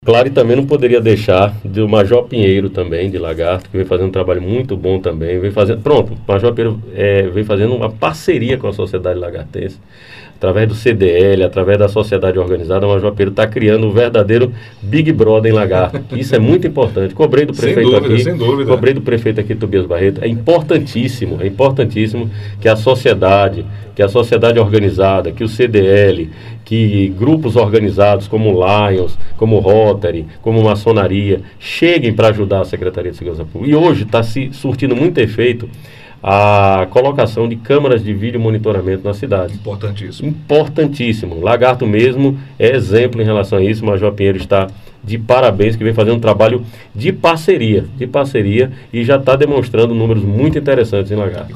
Claro, e também não poderia deixar do Major Pinheiro também, de Lagarto, que vem fazendo um trabalho muito bom também, vem fazendo, pronto, o Major Pinheiro vem fazendo uma parceria com a sociedade lagartense, através do CDL, através da sociedade organizada. O Major Pinheiro está criando um verdadeiro Big Brother em Lagarto. Isso é muito importante. Cobrei do prefeito sem dúvida. Cobrei do prefeito aqui, Tobias Barreto. É importantíssimo que a sociedade organizada, que o CDL, que grupos organizados como Lions, como Rotary, como Maçonaria, cheguem para ajudar a Secretaria de Segurança Pública. E hoje está se surtindo muito efeito a colocação de câmaras de vídeo monitoramento na cidade. Importantíssimo. Importantíssimo. Lagarto mesmo é exemplo em relação a isso. O Major Pinheiro está de parabéns, que vem fazendo um trabalho de parceria, e já está demonstrando números muito interessantes em Lagarto.